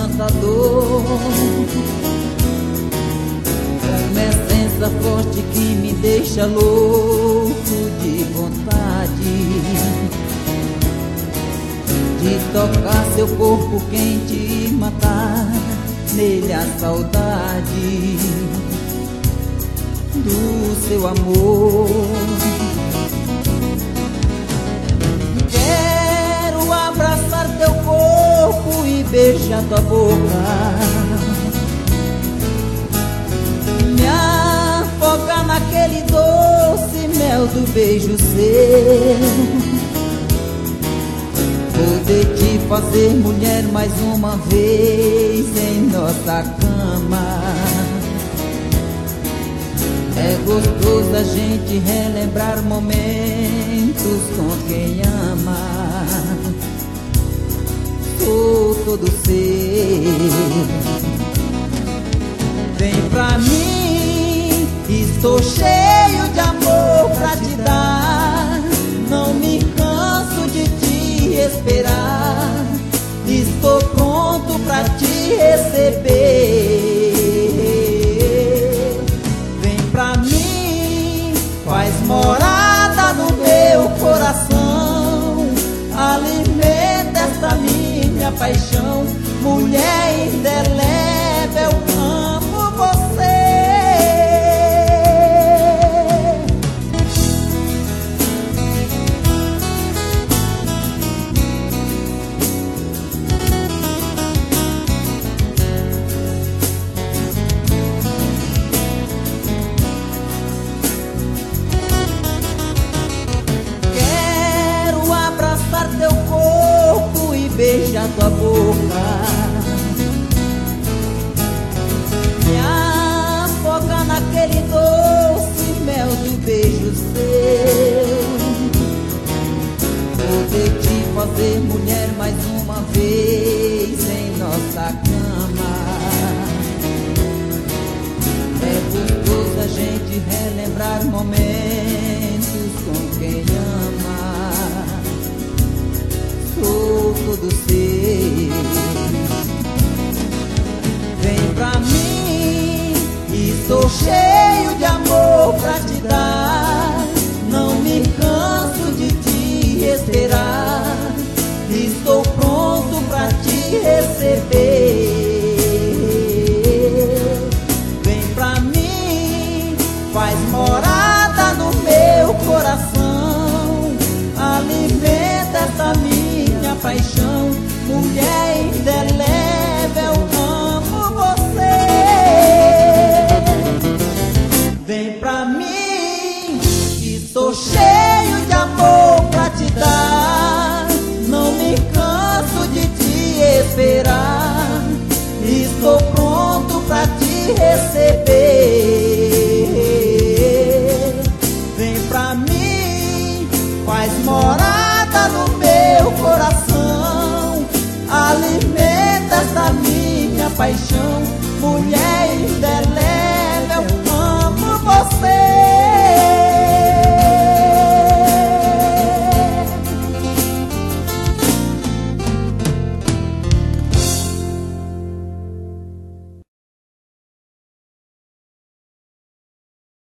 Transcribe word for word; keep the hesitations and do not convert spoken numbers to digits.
encantador, uma essência forte que me deixa louco de vontade de tocar seu corpo quente e matar nele a saudade do seu amor. Quero abraçar teu corpo e beijar tua boca, me afogar naquele doce mel do beijo seu, poder te fazer mulher mais uma vez em nossa cama. É gostoso a gente relembrar momentos com quem ama. Sou todo seu, vem pra mim, estou cheio de amor pra te dar. Não me canso de te esperar, estou pronto pra te receber. Vem pra mim, faz morada no meu coração, alimenta esta minha paixão, mulher indelével, eu amo você. Teu corpo e beijar tua boca, me afogar naquele doce mel do beijo seu, poder te fazer mulher mais uma vez em nossa cama. É gostoso a gente relembrar momentos com quem ama. Sou todo seu, vem pra mim, estou cheio de amor pra te dar. Não me canso de te esperar, estou pronto pra te receber. Vem pra mim, faz morada no meu coração, alimenta essa minha paixão, mulher indelével, amo você. Vem pra mim, estou cheio de amor pra te dar. Não me canso de te esperar, estou pronto pra te receber. Vem pra mim, faz morada no meu coração, alimenta esta minha paixão, mulher indelével.